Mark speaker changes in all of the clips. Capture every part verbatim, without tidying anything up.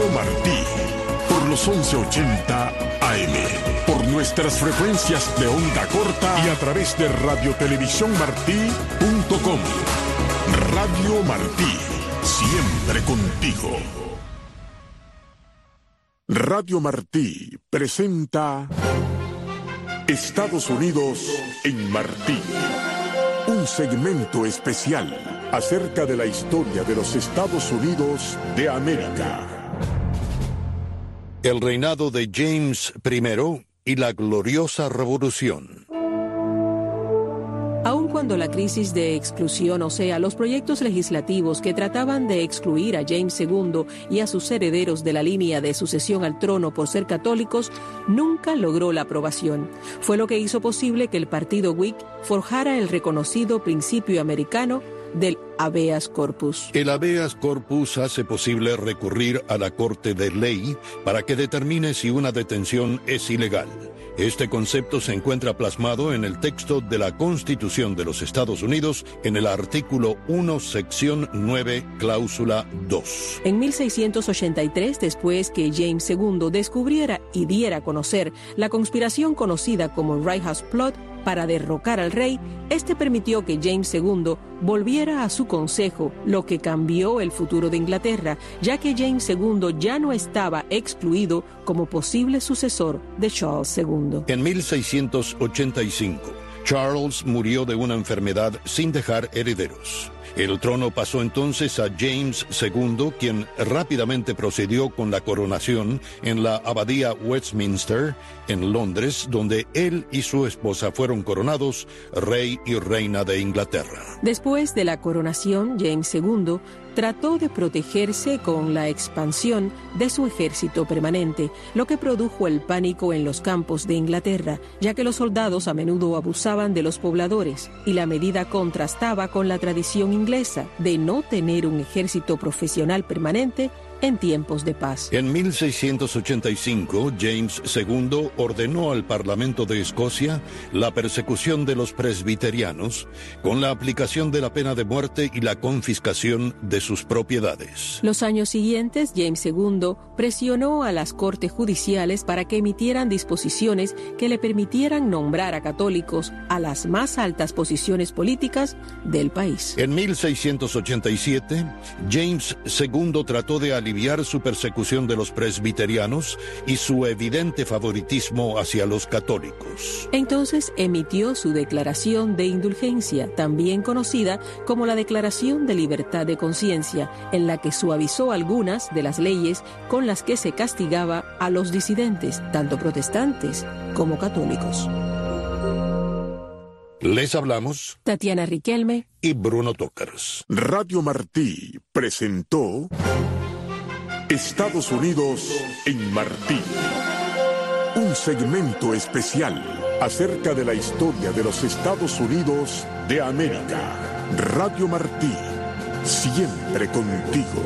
Speaker 1: Martí, por los once ochenta A M, por nuestras frecuencias de onda corta y a través de radiotelevisiónmartí punto com. Radio Martí, siempre contigo. Radio Martí presenta Estados Unidos en Martí, un segmento especial acerca de la historia de los Estados Unidos de América.
Speaker 2: El reinado de James primero y la gloriosa revolución.
Speaker 3: Aun cuando la crisis de exclusión, o sea, los proyectos legislativos que trataban de excluir a James segundo y a sus herederos de la línea de sucesión al trono por ser católicos, nunca logró la aprobación. Fue lo que hizo posible que el partido Whig forjara el reconocido principio americano del habeas corpus.
Speaker 2: El habeas corpus hace posible recurrir a la Corte de Ley para que determine si una detención es ilegal. Este concepto se encuentra plasmado en el texto de la Constitución de los Estados Unidos en el artículo uno, sección nueve, cláusula dos.
Speaker 3: En mil seiscientos ochenta y tres, después que James segundo descubriera y diera a conocer la conspiración conocida como Right House Plot para derrocar al rey, este permitió que James segundo volviera a su consejo, lo que cambió el futuro de Inglaterra, ya que James segundo ya no estaba excluido como posible sucesor de Charles segundo.
Speaker 2: En mil seiscientos ochenta y cinco, Charles murió de una enfermedad sin dejar herederos. El trono pasó entonces a James segundo, quien rápidamente procedió con la coronación en la abadía Westminster, en Londres, donde él y su esposa fueron coronados rey y reina de Inglaterra.
Speaker 3: Después de la coronación, James segundo trató de protegerse con la expansión de su ejército permanente, lo que produjo el pánico en los campos de Inglaterra, ya que los soldados a menudo abusaban de los pobladores, y la medida contrastaba con la tradición inglesa de no tener un ejército profesional permanente en tiempos de paz.
Speaker 2: En mil seiscientos ochenta y cinco, James segundo ordenó al Parlamento de Escocia la persecución de los presbiterianos con la aplicación de la pena de muerte y la confiscación de sus propiedades.
Speaker 3: Los años siguientes, James segundo presionó a las cortes judiciales para que emitieran disposiciones que le permitieran nombrar a católicos a las más altas posiciones políticas del país.
Speaker 2: En mil seiscientos ochenta y siete, James segundo trató de aliviar su persecución de los presbiterianos y su evidente favoritismo hacia los católicos.
Speaker 3: Entonces emitió su declaración de indulgencia, también conocida como la Declaración de Libertad de Conciencia, en la que suavizó algunas de las leyes con las que se castigaba a los disidentes, tanto protestantes como católicos.
Speaker 2: Les hablamos
Speaker 3: Tatiana Riquelme
Speaker 2: y Bruno Tócars.
Speaker 1: Radio Martí presentó Estados Unidos en Martí, un segmento especial acerca de la historia de los Estados Unidos de América. Radio Martí, siempre contigo.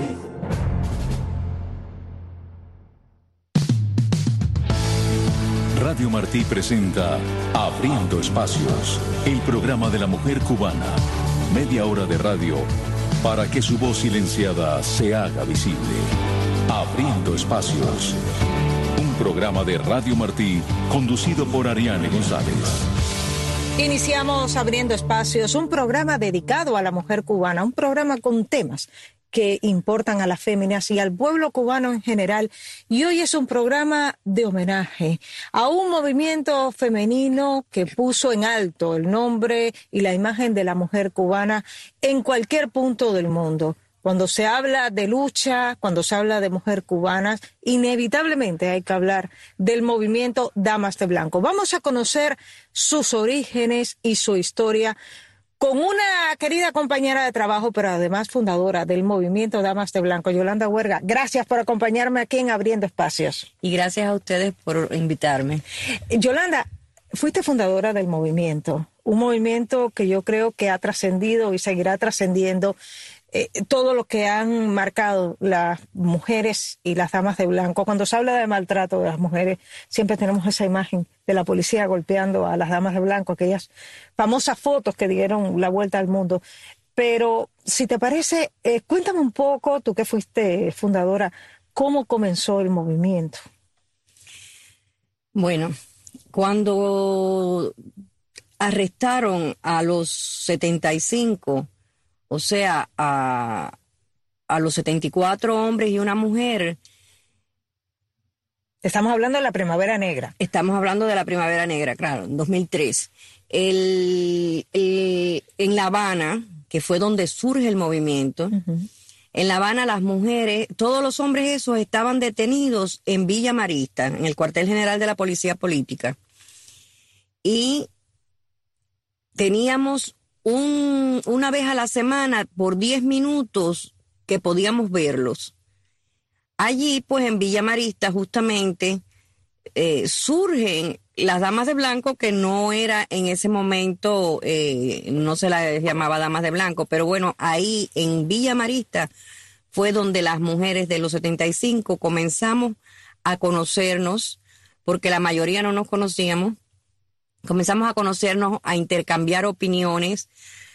Speaker 4: Radio Martí presenta Abriendo Espacios, el programa de la mujer cubana. Media hora de radio para que su voz silenciada se haga visible. Abriendo Espacios, un programa de Radio Martí conducido por Ariane González.
Speaker 5: Iniciamos Abriendo Espacios, un programa dedicado a la mujer cubana, un programa con temas que importan a las féminas y al pueblo cubano en general. Y hoy es un programa de homenaje a un movimiento femenino que puso en alto el nombre y la imagen de la mujer cubana en cualquier punto del mundo. Cuando se habla de lucha, cuando se habla de mujeres cubanas, inevitablemente hay que hablar del movimiento Damas de Blanco. Vamos a conocer sus orígenes y su historia con una querida compañera de trabajo, pero además fundadora del movimiento Damas de Blanco, Yolanda Huerga. Gracias por acompañarme aquí en Abriendo Espacios.
Speaker 6: Y gracias a ustedes por invitarme.
Speaker 5: Yolanda, fuiste fundadora del movimiento, un movimiento que yo creo que ha trascendido y seguirá trascendiendo eh, todo lo que han marcado las mujeres y las damas de blanco. Cuando se habla de maltrato de las mujeres, siempre tenemos esa imagen de la policía golpeando a las damas de blanco, aquellas famosas fotos que dieron la vuelta al mundo. Pero, si te parece, eh, cuéntame un poco, tú que fuiste fundadora, ¿Cómo comenzó el movimiento?
Speaker 6: Bueno, cuando arrestaron a los setenta y cinco, o sea, a, a los setenta y cuatro hombres y una mujer.
Speaker 5: Estamos hablando de la Primavera Negra.
Speaker 6: Estamos hablando de la Primavera Negra, claro, en dos mil tres. El, el, en La Habana, que fue donde surge el movimiento, uh-huh. En La Habana las mujeres, todos los hombres esos estaban detenidos en Villa Marista, en el cuartel general de la Policía Política. Y teníamos un, una vez a la semana, por diez minutos, que podíamos verlos. Allí, pues, en Villa Marista, justamente, eh, surgen las damas de blanco, que no era en ese momento, eh, no se las llamaba damas de blanco, pero bueno, ahí en Villa Marista fue donde las mujeres de los setenta y cinco comenzamos a conocernos, porque la mayoría no nos conocíamos. Comenzamos a conocernos, a intercambiar opiniones,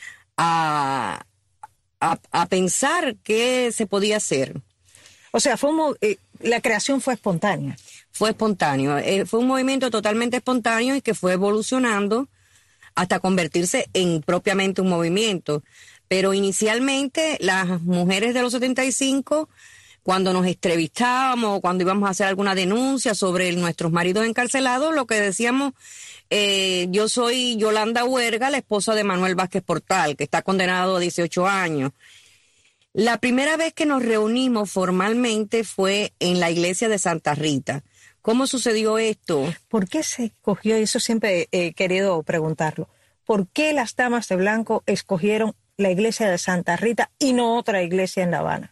Speaker 6: a, a, a pensar qué se podía hacer.
Speaker 5: O sea, fue un, eh, la creación fue espontánea.
Speaker 6: Fue espontáneo. Eh, fue un movimiento totalmente espontáneo y que fue evolucionando hasta convertirse en propiamente un movimiento. Pero inicialmente las mujeres de los setenta y cinco, cuando nos entrevistábamos, cuando íbamos a hacer alguna denuncia sobre nuestros maridos encarcelados, lo que decíamos, eh, yo soy Yolanda Huerga, la esposa de Manuel Vázquez Portal, que está condenado a dieciocho años. La primera vez que nos reunimos formalmente fue en la iglesia de Santa Rita. ¿Cómo sucedió esto?
Speaker 5: ¿Por qué se escogió? Eso siempre he querido preguntarlo. ¿Por qué las damas de blanco escogieron la iglesia de Santa Rita y no otra iglesia en La Habana?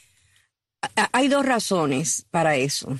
Speaker 6: Hay dos razones para eso.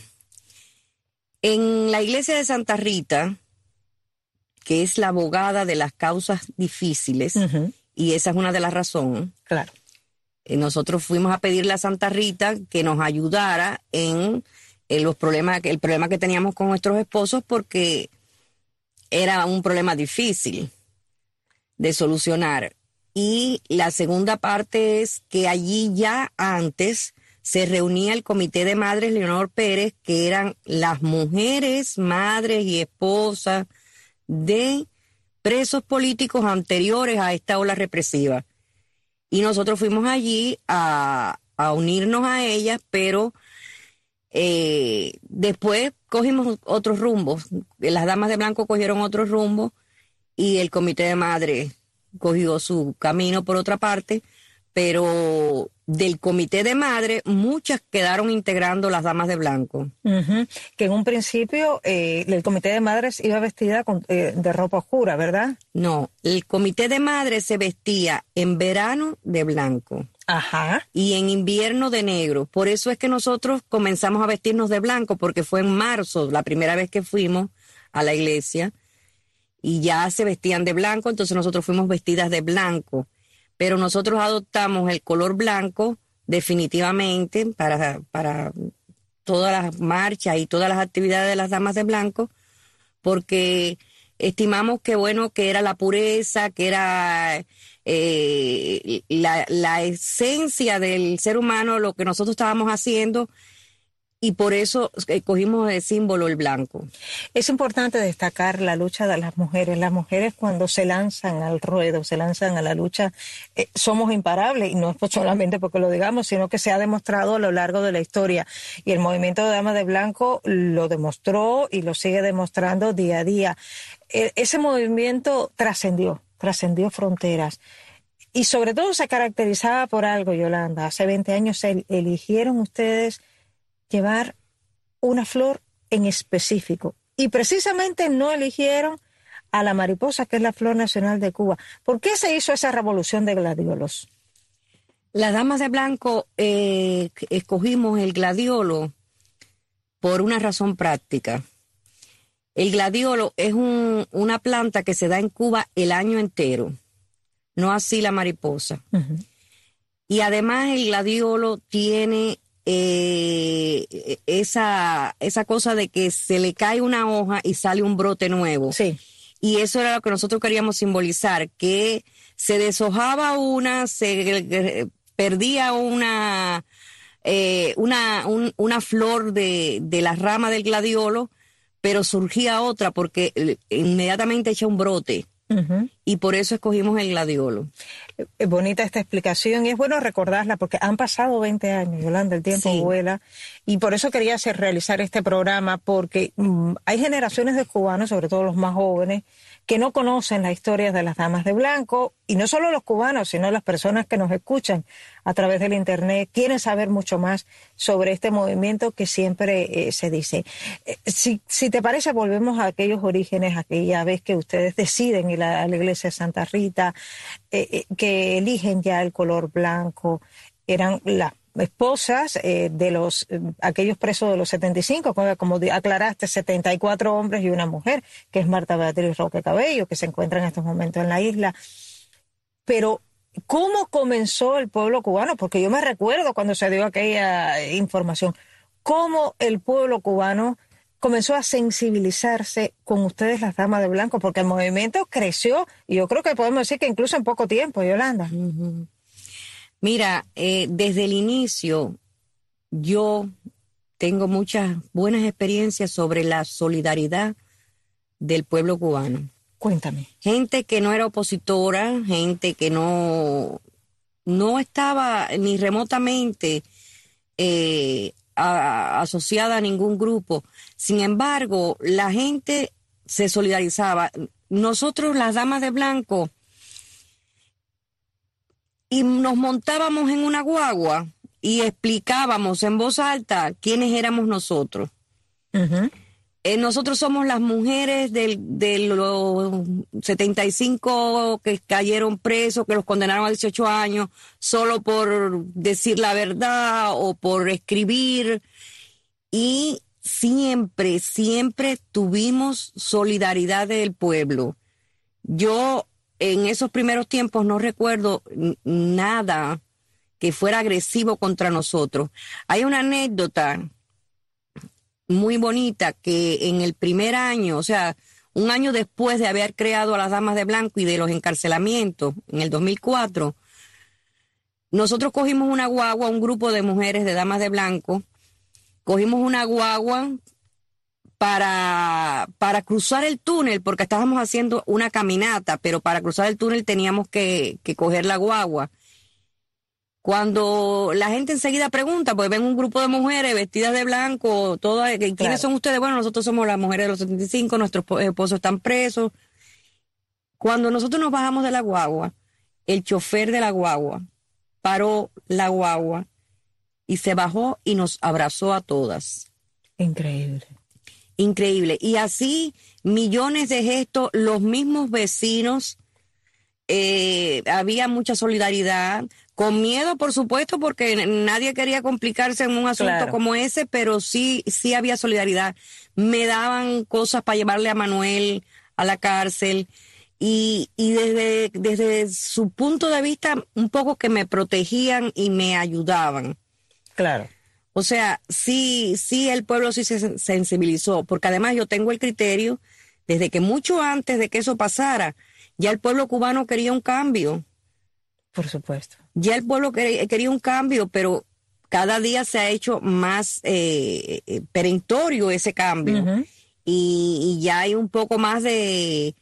Speaker 6: En la iglesia de Santa Rita, que es la abogada de las causas difíciles, uh-huh. Y esa es una de las razones.
Speaker 5: Claro.
Speaker 6: Nosotros fuimos a pedirle a Santa Rita que nos ayudara en, en los problemas, el problema que teníamos con nuestros esposos, porque era un problema difícil de solucionar. Y la segunda parte es que allí ya antes se reunía el Comité de Madres Leonor Pérez, que eran las mujeres, madres y esposas de presos políticos anteriores a esta ola represiva. Y nosotros fuimos allí a, a unirnos a ellas, pero eh, después cogimos otros rumbos. Las damas de blanco cogieron otros rumbos y el Comité de Madres cogió su camino por otra parte, pero del Comité de Madres muchas quedaron integrando las damas de blanco.
Speaker 5: Uh-huh. Que en un principio eh, el Comité de Madres iba vestida con, eh, de ropa oscura, ¿verdad?
Speaker 6: No, el Comité de Madres se vestía en verano de blanco.
Speaker 5: Ajá.
Speaker 6: Y en invierno de negro. Por eso es que nosotros comenzamos a vestirnos de blanco, porque fue en marzo la primera vez que fuimos a la iglesia y ya se vestían de blanco, entonces nosotros fuimos vestidas de blanco. Pero nosotros adoptamos el color blanco definitivamente para, para todas las marchas y todas las actividades de las damas de blanco, porque estimamos que bueno, que era la pureza, que era eh, la, la esencia del ser humano, lo que nosotros estábamos haciendo, y por eso escogimos de símbolo el blanco.
Speaker 5: Es importante destacar la lucha de las mujeres. Las mujeres cuando se lanzan al ruedo, se lanzan a la lucha, eh, somos imparables, y no es solamente porque lo digamos, sino que se ha demostrado a lo largo de la historia. Y el movimiento de Damas de Blanco lo demostró y lo sigue demostrando día a día. Eh, ese movimiento trascendió, trascendió fronteras. Y sobre todo se caracterizaba por algo, Yolanda. Hace veinte años se eligieron ustedes llevar una flor en específico. Y precisamente no eligieron a la mariposa, que es la flor nacional de Cuba. ¿Por qué se hizo esa revolución de gladiolos?
Speaker 6: Las damas de blanco eh, escogimos el gladiolo por una razón práctica. El gladiolo es un, una planta que se da en Cuba el año entero, no así la mariposa. Uh-huh. Y además el gladiolo tiene Eh, esa, esa cosa de que se le cae una hoja y sale un brote nuevo.
Speaker 5: Sí.
Speaker 6: Y eso era lo que nosotros queríamos simbolizar, que se deshojaba una, se perdía una, eh, una, un, una flor de, de la rama del gladiolo, pero surgía otra porque inmediatamente echa un brote. Uh-huh. Y por eso escogimos el gladiolo.
Speaker 5: Es bonita esta explicación y es bueno recordarla porque han pasado veinte años, Yolanda, el tiempo sí. vuela, y por eso quería hacer, realizar este programa, porque um, hay generaciones de cubanos, sobre todo los más jóvenes, que no conocen la historia de las damas de blanco, y no solo los cubanos, sino las personas que nos escuchan a través del internet, quieren saber mucho más sobre este movimiento que siempre eh, se dice. Eh, si, si te parece, volvemos a aquellos orígenes, aquella vez que ustedes deciden ir a la iglesia de Santa Rita, eh, eh, que eligen ya el color blanco, eran las esposas eh, de los eh, aquellos presos de los setenta y cinco, como, como aclaraste, setenta y cuatro hombres y una mujer, que es Marta Beatriz Roque Cabello, que se encuentra en estos momentos en la isla. Pero, ¿cómo comenzó el pueblo cubano? Porque yo me recuerdo cuando se dio aquella información, cómo el pueblo cubano comenzó a sensibilizarse con ustedes, las damas de blanco, porque el movimiento creció, y yo creo que podemos decir que incluso en poco tiempo, Yolanda.
Speaker 6: Uh-huh. Mira, eh, desde el inicio yo tengo muchas buenas experiencias sobre la solidaridad del pueblo cubano.
Speaker 5: Cuéntame.
Speaker 6: Gente que no era opositora, gente que no, no estaba ni remotamente eh, a, asociada a ningún grupo. Sin embargo, la gente se solidarizaba. Nosotros, las damas de blanco, y nos montábamos en una guagua y explicábamos en voz alta quiénes éramos nosotros. Uh-huh. Eh, nosotros somos las mujeres del, de los setenta y cinco que cayeron presos, que los condenaron a dieciocho años, solo por decir la verdad o por escribir. Y siempre, siempre tuvimos solidaridad del pueblo. Yo en esos primeros tiempos no recuerdo nada que fuera agresivo contra nosotros. Hay una anécdota muy bonita que en el primer año, o sea, un año después de haber creado a las damas de blanco y de los encarcelamientos, en el dos mil cuatro, nosotros cogimos una guagua, un grupo de mujeres de damas de blanco, cogimos una guagua para, para cruzar el túnel, porque estábamos haciendo una caminata, pero para cruzar el túnel teníamos que, que coger la guagua. Cuando la gente enseguida pregunta, pues ven un grupo de mujeres vestidas de blanco, todas, ¿quiénes claro. son ustedes? Bueno, nosotros somos las mujeres de los setenta y cinco, nuestros esposos están presos. Cuando nosotros nos bajamos de la guagua, el chofer de la guagua paró la guagua y se bajó y nos abrazó a todas.
Speaker 5: Increíble.
Speaker 6: Increíble. Y así millones de gestos, los mismos vecinos, eh, había mucha solidaridad, con miedo, por supuesto, porque nadie quería complicarse en un asunto claro. como ese, pero sí, sí había solidaridad. Me daban cosas para llevarle a Manuel a la cárcel y, y desde, desde su punto de vista un poco que me protegían y me ayudaban.
Speaker 5: Claro.
Speaker 6: O sea, sí, sí el pueblo sí se sensibilizó, porque además yo tengo el criterio, desde que mucho antes de que eso pasara, ya el pueblo cubano quería un cambio.
Speaker 5: Por supuesto.
Speaker 6: Ya el pueblo quería un cambio, pero cada día se ha hecho más eh, perentorio ese cambio. Uh-huh. y, y ya hay un poco más de,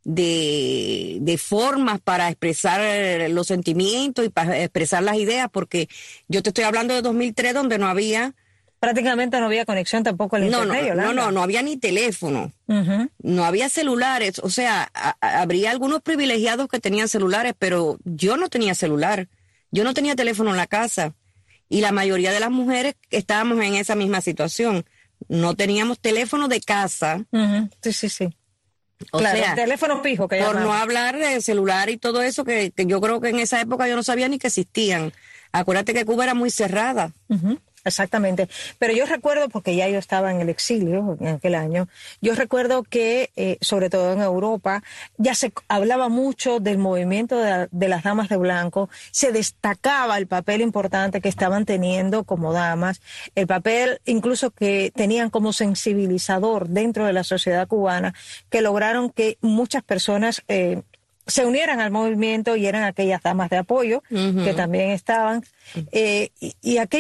Speaker 6: de, de formas para expresar los sentimientos y para expresar las ideas, porque yo te estoy hablando de dos mil tres, donde no había...
Speaker 5: Prácticamente no había conexión tampoco al
Speaker 6: no,
Speaker 5: internet.
Speaker 6: No, no, no, no había ni teléfono, uh-huh. no había celulares, o sea, a, a, habría algunos privilegiados que tenían celulares, pero yo no tenía celular, yo no tenía teléfono en la casa, y la mayoría de las mujeres estábamos en esa misma situación, no teníamos teléfono de casa.
Speaker 5: Uh-huh. Sí, sí, sí.
Speaker 6: O
Speaker 5: claro,
Speaker 6: sea,
Speaker 5: teléfono fijo. Que
Speaker 6: por
Speaker 5: llamamos.
Speaker 6: no hablar de celular y todo eso, que, que yo creo que en esa época yo no sabía ni que existían. Acuérdate que Cuba era muy cerrada.
Speaker 5: Uh-huh. Exactamente. Pero yo recuerdo, porque ya yo estaba en el exilio en aquel año, yo recuerdo que, eh, sobre todo en Europa, ya se hablaba mucho del movimiento de, de las damas de blanco, se destacaba el papel importante que estaban teniendo como damas, el papel incluso que tenían como sensibilizador dentro de la sociedad cubana, que lograron que muchas personas... Eh, se unieran al movimiento y eran aquellas damas de apoyo uh-huh. que también estaban. Eh, y, y aquello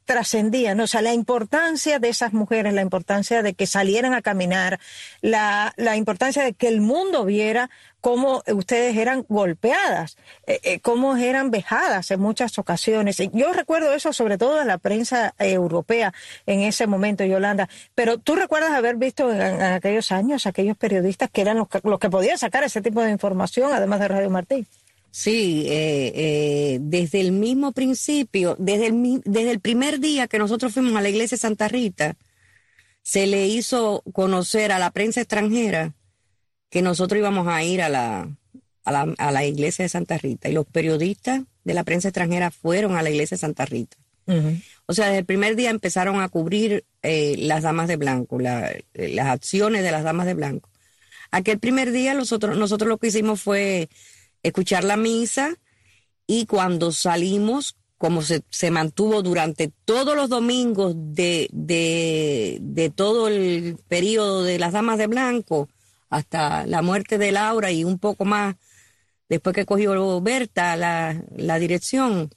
Speaker 5: trascendían, o sea, la importancia de esas mujeres, la importancia de que salieran a caminar, la, la importancia de que el mundo viera cómo ustedes eran golpeadas, eh, eh, cómo eran vejadas en muchas ocasiones. Yo recuerdo eso sobre todo en la prensa eh, europea en ese momento, Yolanda, pero ¿tú recuerdas haber visto en, en aquellos años aquellos periodistas que eran los que, los que podían sacar ese tipo de información, además de Radio Martí?
Speaker 6: Sí, eh, eh, desde el mismo principio, desde el, desde el primer día que nosotros fuimos a la iglesia de Santa Rita, se le hizo conocer a la prensa extranjera que nosotros íbamos a ir a la, a la, a la iglesia de Santa Rita, y los periodistas de la prensa extranjera fueron a la iglesia de Santa Rita. Uh-huh. O sea, desde el primer día empezaron a cubrir eh, las damas de blanco, la, las acciones de las damas de blanco. Aquel primer día nosotros, nosotros lo que hicimos fue escuchar la misa, y cuando salimos, como se, se mantuvo durante todos los domingos de, de, de todo el periodo de las damas de blanco, hasta la muerte de Laura y un poco más después que cogió Berta la, la dirección,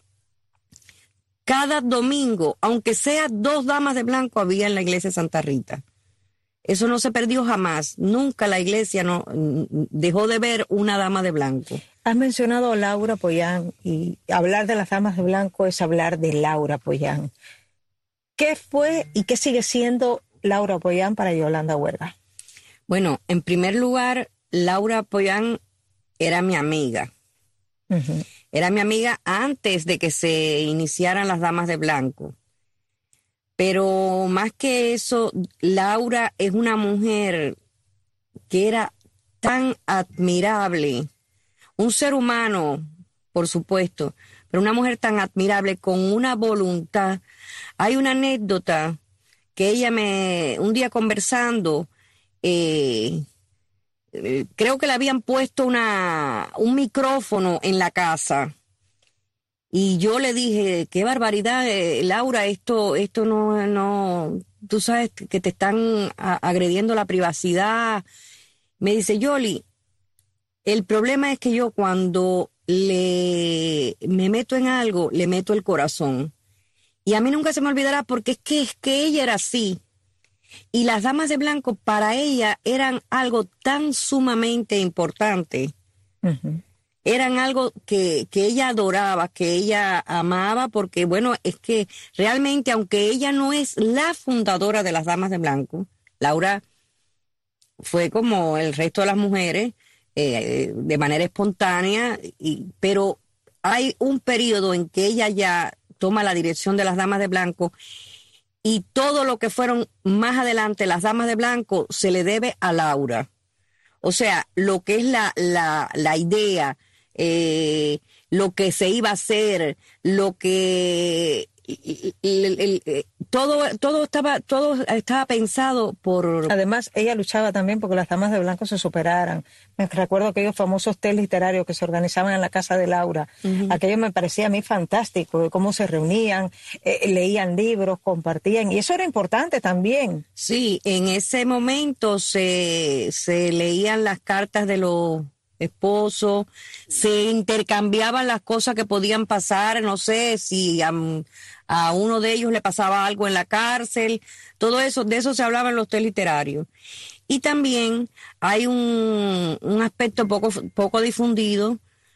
Speaker 6: cada domingo, aunque sea dos damas de blanco, había en la iglesia de Santa Rita. Eso no se perdió jamás. Nunca la iglesia no dejó de ver una dama de blanco.
Speaker 5: Has mencionado a Laura Pollán, y hablar de las damas de blanco es hablar de Laura Pollán. ¿Qué fue y qué sigue siendo Laura Pollán para Yolanda Huerga?
Speaker 6: Bueno, en primer lugar, Laura Pollán era mi amiga. Uh-huh. Era mi amiga antes de que se iniciaran las damas de blanco. Pero más que eso, Laura es una mujer que era tan admirable, un ser humano, por supuesto, pero una mujer tan admirable, con una voluntad. Hay una anécdota que ella me, un día conversando, eh, eh, creo que le habían puesto una, un micrófono en la casa. Y yo le dije, qué barbaridad, eh, Laura, esto esto no, no, tú sabes que te están a, agrediendo la privacidad. Me dice, Yoli, el problema es que yo cuando le me meto en algo, le meto el corazón. Y a mí nunca se me olvidará, porque es que, es que ella era así. Y las damas de blanco para ella eran algo tan sumamente importante. Uh-huh. Eran algo que, que ella adoraba, que ella amaba, porque bueno, es que realmente, aunque ella no es la fundadora de las damas de blanco, Laura fue como el resto de las mujeres, eh, de manera espontánea, y, pero hay un periodo en que ella ya toma la dirección de las damas de blanco, y todo lo que fueron más adelante las damas de blanco se le debe a Laura. O sea, lo que es la, la, la idea, Eh, lo que se iba a hacer, lo que el, el, el, todo todo estaba todo estaba pensado por.
Speaker 5: Además, ella luchaba también porque las damas de blanco se superaran. Me recuerdo aquellos famosos tés literarios que se organizaban en la casa de Laura. Uh-huh. Aquello me parecía a mí fantástico, cómo se reunían, eh, leían libros, compartían, y eso era importante también.
Speaker 6: Sí, en ese momento se se leían las cartas de los esposo, se intercambiaban las cosas que podían pasar, no sé si a, a uno de ellos le pasaba algo en la cárcel, todo eso, de eso se hablaba en los tés literarios. Y también hay un, un aspecto poco, poco difundido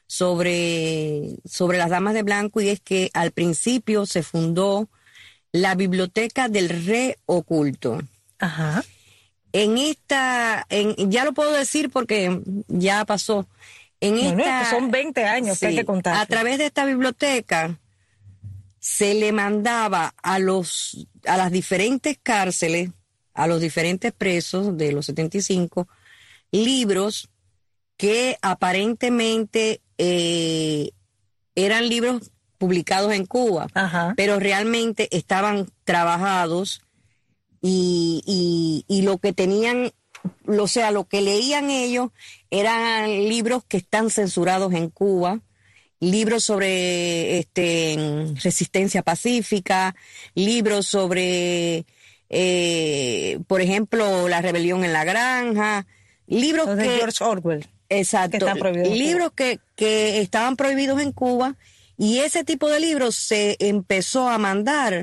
Speaker 6: sobre, sobre las damas de blanco, y es que al principio se fundó la Biblioteca del Re Oculto.
Speaker 5: Ajá.
Speaker 6: En esta, en, ya lo puedo decir porque ya pasó. En
Speaker 5: bueno,
Speaker 6: esta,
Speaker 5: es que son veinte años, sí, que hay que contar.
Speaker 6: A través de esta biblioteca se le mandaba a los, a las diferentes cárceles, a los diferentes presos de los setenta y cinco, libros que aparentemente eh, eran libros publicados en Cuba, ajá, pero realmente estaban trabajados. Y, y, y lo que tenían, o sea, lo que leían ellos eran libros que están censurados en Cuba, libros sobre este, resistencia pacífica, libros sobre, eh, por ejemplo, la rebelión en la granja, libros
Speaker 5: Los
Speaker 6: que...
Speaker 5: de George Orwell.
Speaker 6: Exacto, que libros que, que estaban prohibidos en Cuba, y ese tipo de libros se empezó a mandar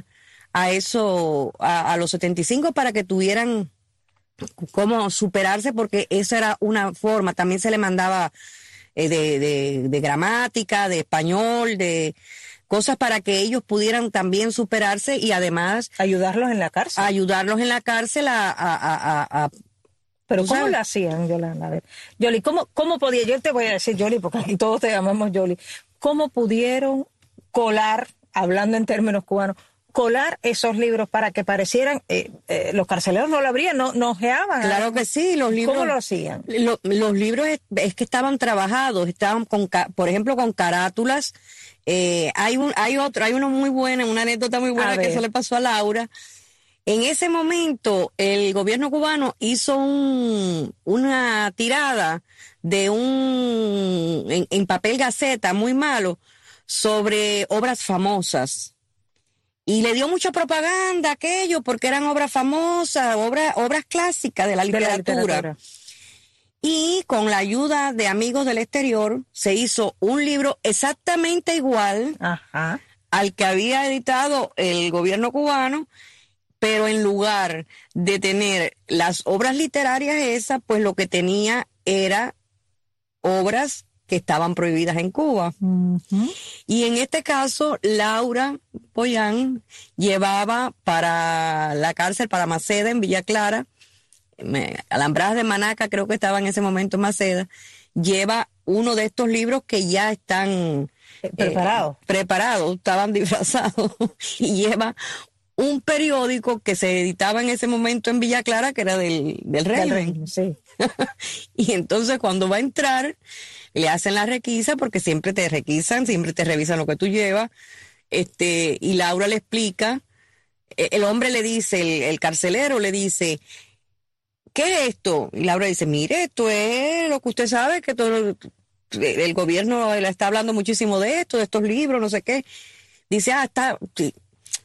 Speaker 6: a eso, a, a los setenta y cinco, para que tuvieran cómo superarse, porque esa era una forma. También se le mandaba eh, de, de, de gramática, de español, de cosas para que ellos pudieran también superarse y además
Speaker 5: ayudarlos en la cárcel.
Speaker 6: Ayudarlos en la cárcel a... a, a, a, a
Speaker 5: Pero ¿cómo lo hacían, Yolanda? A ver, Yoli, ¿cómo, ¿cómo podía? Yo te voy a decir, Yoli, porque aquí todos te llamamos Yoli. ¿Cómo pudieron colar, hablando en términos cubanos, colar esos libros para que parecieran, eh, eh, los carceleros no lo abrían, no, no ojeaban?
Speaker 6: Claro que sí, los libros.
Speaker 5: ¿Cómo lo hacían?
Speaker 6: Lo, los libros es, es que estaban trabajados, estaban con, por ejemplo, con carátulas. Eh, hay un, hay otro, hay uno muy bueno, una anécdota muy buena que eso le pasó a Laura. En ese momento, el gobierno cubano hizo un, una tirada de un, en, en papel gaceta muy malo, sobre obras famosas. Y le dio mucha propaganda a aquello, porque eran obras famosas, obras, obras clásicas de la literatura. De la literatura. Y con la ayuda de amigos del exterior, se hizo un libro exactamente igual
Speaker 5: Ajá.
Speaker 6: al que había editado el gobierno cubano, pero en lugar de tener las obras literarias esas, pues lo que tenía era obras que estaban prohibidas en Cuba.
Speaker 5: Uh-huh.
Speaker 6: Y en este caso, Laura Pollán llevaba para la cárcel, para Maceda, en Villa Clara, Alambradas de Manaca, creo que estaba en ese momento Maceda, lleva uno de estos libros que ya están
Speaker 5: preparados,
Speaker 6: eh, preparados, estaban disfrazados, y lleva un periódico que se editaba en ese momento en Villa Clara, que era del, del régimen.
Speaker 5: Sí.
Speaker 6: Y entonces cuando va a entrar, le hacen la requisa, porque siempre te requisan, siempre te revisan lo que tú llevas, este, y Laura le explica, el hombre le dice, el, el carcelero le dice, ¿qué es esto? Y Laura dice, mire, esto es lo que usted sabe, que todo el gobierno le está hablando muchísimo de esto, de estos libros, no sé qué. Dice, ah, está, sí.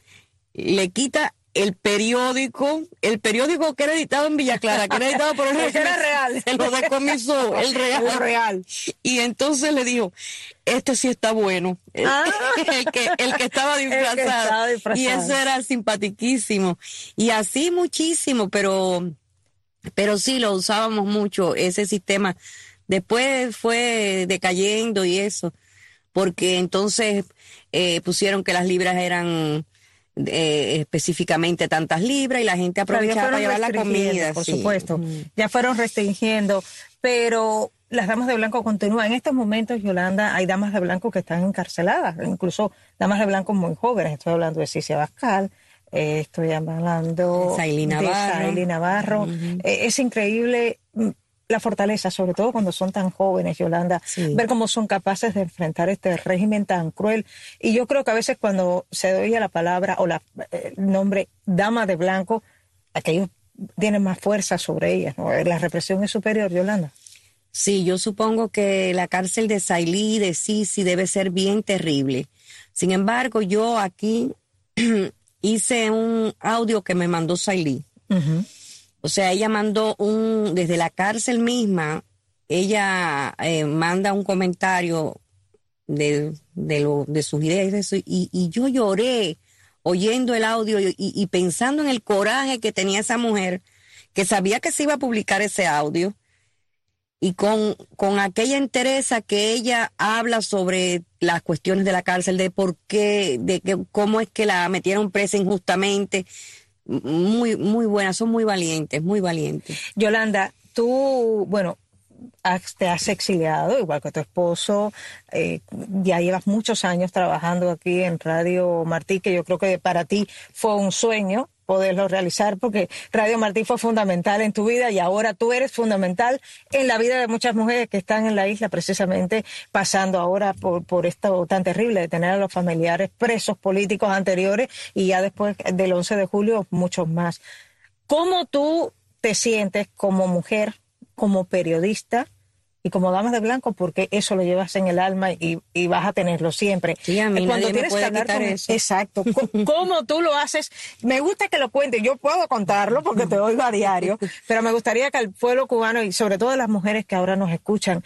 Speaker 6: Le quita el periódico, el periódico que era editado en Villa Clara, que era editado por el
Speaker 5: régimen, era real.
Speaker 6: Se lo decomisó, el real.
Speaker 5: El real.
Speaker 6: Y entonces le dijo, este sí está bueno.
Speaker 5: Ah.
Speaker 6: El, que, el que estaba disfrazado.
Speaker 5: El que estaba disfrazado.
Speaker 6: Y eso era simpatiquísimo. Y así muchísimo, pero, pero sí lo usábamos mucho, ese sistema. Después fue decayendo y eso, porque entonces eh, pusieron que las libras eran Eh, específicamente tantas libras y la gente aprovechaba para llevar la comida.
Speaker 5: Por
Speaker 6: sí.
Speaker 5: supuesto,
Speaker 6: mm.
Speaker 5: ya fueron restringiendo, pero las damas de blanco continúan. En estos momentos, Yolanda, hay damas de blanco que están encarceladas, incluso damas de blanco muy jóvenes. Estoy hablando de Cicia Bascal, eh, estoy hablando
Speaker 6: Saily Navarro.
Speaker 5: de Saily Navarro.
Speaker 6: Uh-huh.
Speaker 5: Eh, es increíble la fortaleza, sobre todo cuando son tan jóvenes, Yolanda,
Speaker 6: sí.
Speaker 5: ver cómo son capaces de enfrentar este régimen tan cruel. Y yo creo que a veces cuando se oye la palabra o la, el nombre dama de blanco, aquellos tienen más fuerza sobre ellas, ¿no? La represión es superior, Yolanda.
Speaker 6: Sí, yo supongo que la cárcel de Saily, de Sisi, debe ser bien terrible. Sin embargo, yo aquí hice un audio que me mandó Saily.
Speaker 5: Uh-huh.
Speaker 6: O sea, ella mandó un, desde la cárcel misma, ella eh, manda un comentario de, de, lo, de sus ideas y, de su, y, y yo lloré oyendo el audio y, y pensando en el coraje que tenía esa mujer, que sabía que se iba a publicar ese audio, y con, con aquella entereza que ella habla sobre las cuestiones de la cárcel, de por qué, de que, cómo es que la metieron presa injustamente. Muy, muy buenas, son muy valientes, muy valientes.
Speaker 5: Yolanda, tú, bueno, has, te has exiliado, igual que tu esposo, eh, ya llevas muchos años trabajando aquí en Radio Martí, que yo creo que para ti fue un sueño poderlo realizar, porque Radio Martí fue fundamental en tu vida y ahora tú eres fundamental en la vida de muchas mujeres que están en la isla, precisamente pasando ahora por, por esto tan terrible de tener a los familiares presos políticos anteriores y ya después del once de julio muchos más. ¿Cómo tú te sientes como mujer, como periodista y como damas de blanco? Porque eso lo llevas en el alma y, y vas a tenerlo siempre.
Speaker 6: Sí, a mí
Speaker 5: Cuando
Speaker 6: nadie
Speaker 5: tienes
Speaker 6: me puede
Speaker 5: que hablar
Speaker 6: quitar
Speaker 5: con...
Speaker 6: eso.
Speaker 5: Exacto. ¿Cómo tú lo haces? Me gusta que lo cuentes. Yo puedo contarlo porque te oigo a diario, pero me gustaría que el pueblo cubano y sobre todo las mujeres que ahora nos escuchan,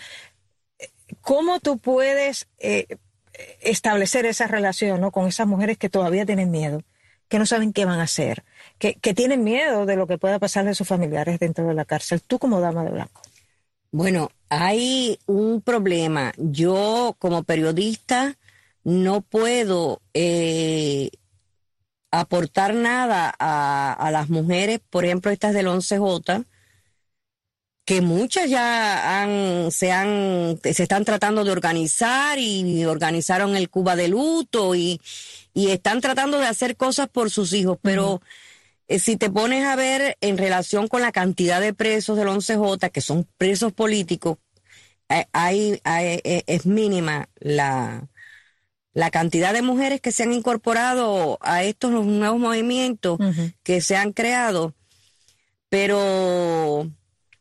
Speaker 5: ¿cómo tú puedes eh, establecer esa relación, ¿no?, con esas mujeres que todavía tienen miedo, que no saben qué van a hacer, que, que tienen miedo de lo que pueda pasar de sus familiares dentro de la cárcel. Tú como dama de blanco.
Speaker 6: Bueno, hay un problema. Yo como periodista no puedo eh, aportar nada a, a las mujeres, por ejemplo, estas del once J, que muchas ya han, se han, se están tratando de organizar y organizaron el Cuba de luto y, y están tratando de hacer cosas por sus hijos, pero uh-huh. eh, si te pones a ver en relación con la cantidad de presos del once J, que son presos políticos, eh, hay, hay, es mínima la, la cantidad de mujeres que se han incorporado a estos nuevos movimientos uh-huh. que se han creado, pero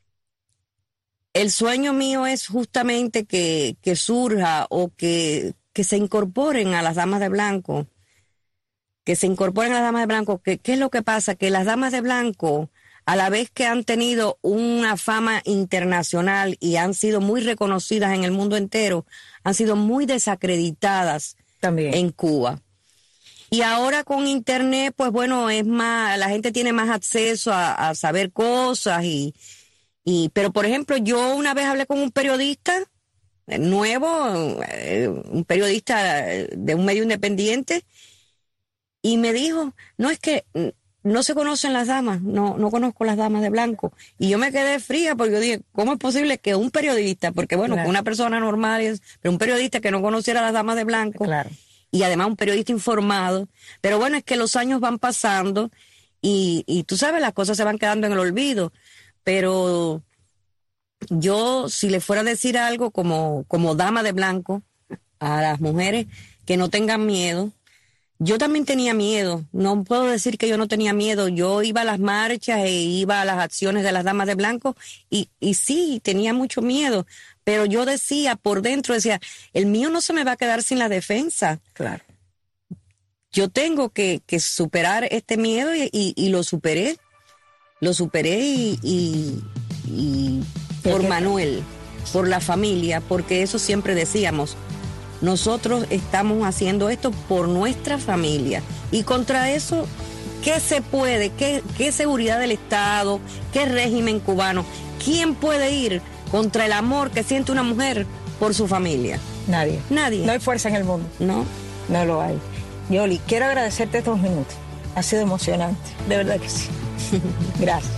Speaker 6: el sueño mío es justamente que, que surja o que, que se incorporen a las damas de blanco, que se incorporen a las damas de blanco. Que, ¿Qué es lo que pasa? Que las damas de blanco, a la vez que han tenido una fama internacional y han sido muy reconocidas en el mundo entero, han sido muy desacreditadas también en Cuba. Y ahora con internet, pues bueno, es más, la gente tiene más acceso a, a saber cosas y Y, pero, por ejemplo, yo una vez hablé con un periodista nuevo, eh, un periodista de un medio independiente, y me dijo, no, es que no se conocen las damas, no, no conozco las damas de blanco. Y yo me quedé fría porque yo dije, ¿cómo es posible que un periodista, porque bueno, claro, una persona normal, pero un periodista que no conociera a las damas de blanco, claro, y además un periodista informado? Pero bueno, es que los años van pasando y, y tú sabes, las cosas se van quedando en el olvido. Pero yo, si le fuera a decir algo como, como dama de blanco a las mujeres, que no tengan miedo. Yo también tenía miedo, no puedo decir que yo no tenía miedo. Yo iba a las marchas e iba a las acciones de las damas de blanco y, y sí, tenía mucho miedo, pero yo decía por dentro, decía, el mío no se me va a quedar sin la defensa. Claro. Yo tengo que, que superar este miedo y, y, y lo superé. Lo superé y, y, y por Manuel, por la familia, porque eso siempre decíamos, nosotros estamos haciendo esto por nuestra familia. Y contra eso, ¿qué se puede? ¿Qué, qué seguridad del Estado? ¿Qué régimen cubano? ¿Quién puede ir contra el amor que siente una mujer por su familia?
Speaker 5: Nadie.
Speaker 6: Nadie.
Speaker 5: No hay fuerza en el mundo.
Speaker 6: No.
Speaker 5: No lo hay. Yoli, quiero agradecerte estos minutos. Ha sido emocionante, de verdad que sí. Gracias.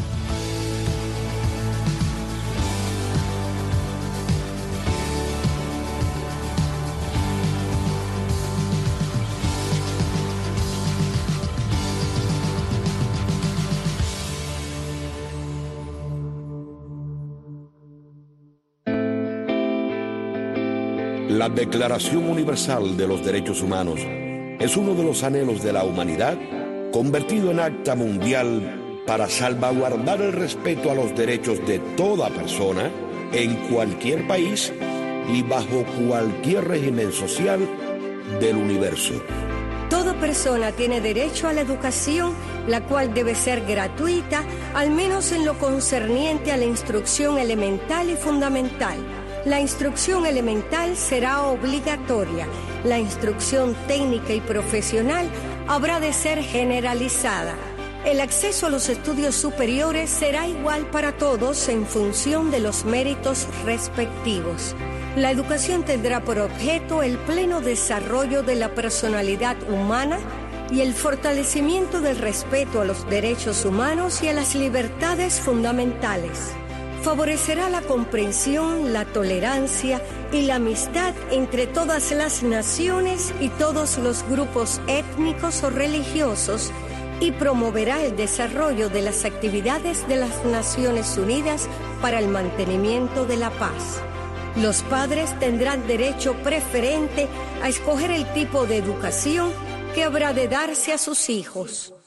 Speaker 7: La Declaración Universal de los Derechos Humanos es uno de los anhelos de la humanidad convertido en acta mundial para salvaguardar el respeto a los derechos de toda persona en cualquier país y bajo cualquier régimen social del universo.
Speaker 8: Toda persona tiene derecho a la educación, la cual debe ser gratuita, al menos en lo concerniente a la instrucción elemental y fundamental. La instrucción elemental será obligatoria. La instrucción técnica y profesional habrá de ser generalizada. El acceso a los estudios superiores será igual para todos en función de los méritos respectivos. La educación tendrá por objeto el pleno desarrollo de la personalidad humana y el fortalecimiento del respeto a los derechos humanos y a las libertades fundamentales. Favorecerá la comprensión, la tolerancia y la amistad entre todas las naciones y todos los grupos étnicos o religiosos y promoverá el desarrollo de las actividades de las Naciones Unidas para el mantenimiento de la paz. Los padres tendrán derecho preferente a escoger el tipo de educación que habrá de darse a sus hijos.